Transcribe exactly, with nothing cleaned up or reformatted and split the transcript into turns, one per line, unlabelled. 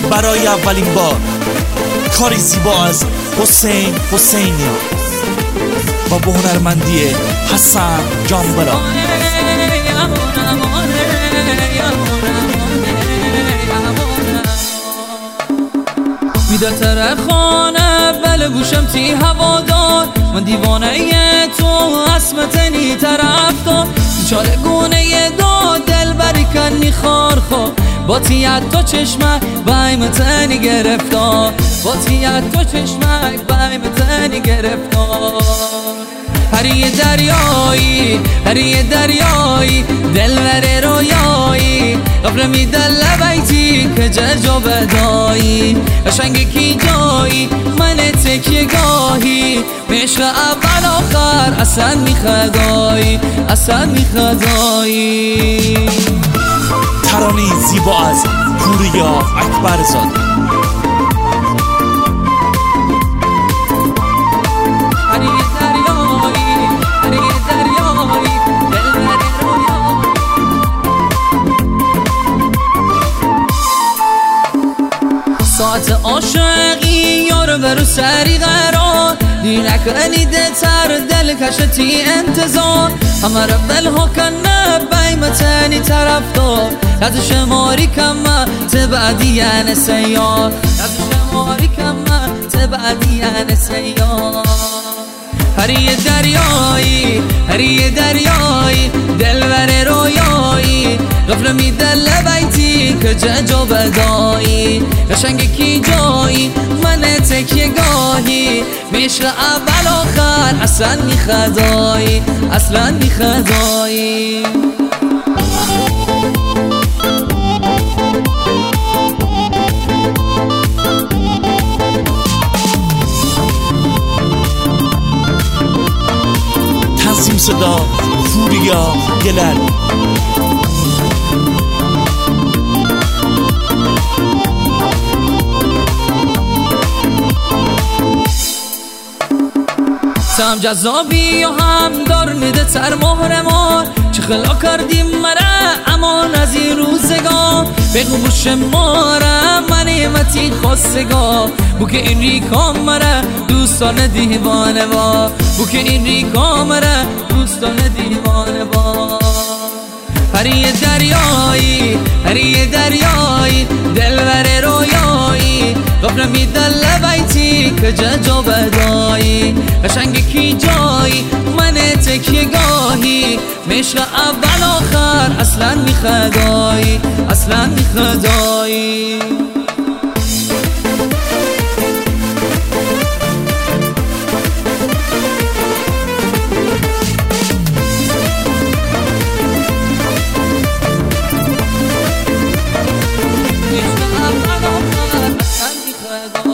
برای اولین بار کاری زیبا از حسین حسینیان با به هنرمندی حسن جانبرا.
میده تر خانه بله گوشم تی هوادار، من دیوانه تو اسمتنی طرف دار، چاله گونه داد دل بری کنی خار خور، با تیت تو چشمک بایمتنی گرفتار، با تیت تو چشمک بایمتنی گرفتار. هری دریایی هری دریایی دلور رویایی قبر میدل بیتی که ججا بدایی قشنگ کی جایی من تکیه گاهی عشق اول آخر اصلا میخدایی اصلا میخدایی.
ترانه زیبا از پوریا اکبرزاده.
ساعت عاشقی یارو برو سری قرار دی نکنیده تر دل کشتی انتظار همه رو بلها کنه بیمتنی طرف دار لحظه شماری کمه تبعدیان سیار لحظه شماری کمه تبعدیان سیار. هری دریایی هری دریایی دلور رویایی غفل میدل بیتی که ججا بدایی قشنگ کی جایی من تکیه گاهی میشل اول آخر اصلا میخدایی اصلا میخدایی.
تنظیم صدا پوریا گلل.
هم جذابی و هم دار میده تر مهر ما چه خلا کردیم مره امان از این روزگاه بگو بوش ماره من ایمتی خواستگاه بو که این ریکام مره دوستان دیوانه با بو که این ریکام مره دوستان دیوانه با. هری دریایی هری دریایی دلور رویایی غفل میدل بیتی که ججا بدایی قشنگ کی جایی من تکیه گاهی مشق اول آخر اصلا میخدایی اصلا میخدایی. I